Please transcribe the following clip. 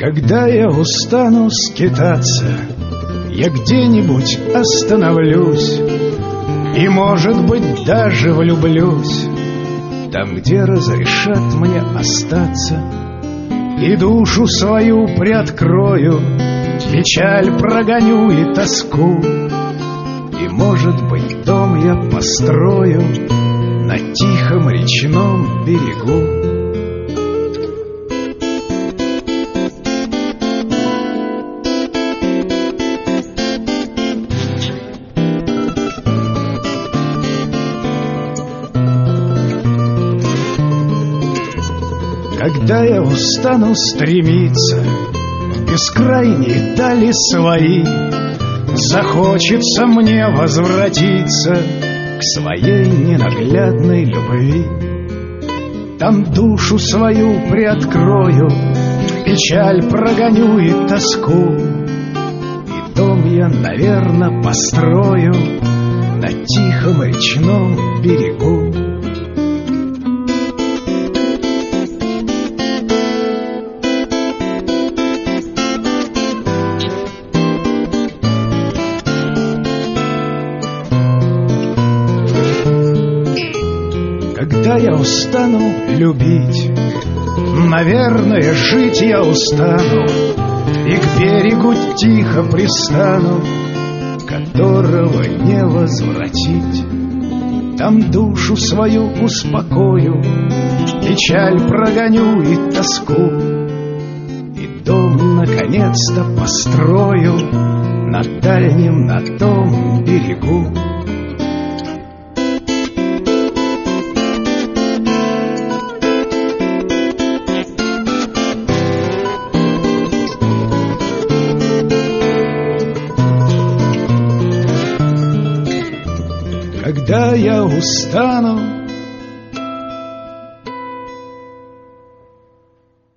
Когда я устану скитаться, я где-нибудь остановлюсь и, может быть, даже влюблюсь там, где разрешат мне остаться, и душу свою приоткрою, печаль прогоню и тоску, и, может быть, дом я построю на тихом речном берегу. Когда я устану стремиться в бескрайние дали свои, захочется мне возвратиться к своей ненаглядной любви. Там душу свою приоткрою, печаль прогоню и тоску, и дом я, наверно, построю на тихом речном берегу. Когда я устану любить, наверное, жить я устану, и к берегу тихо пристану, которого не возвратить. Там душу свою успокою, печаль прогоню и тоску, и дом наконец-то построю на дальнем, на том берегу. Когда я устану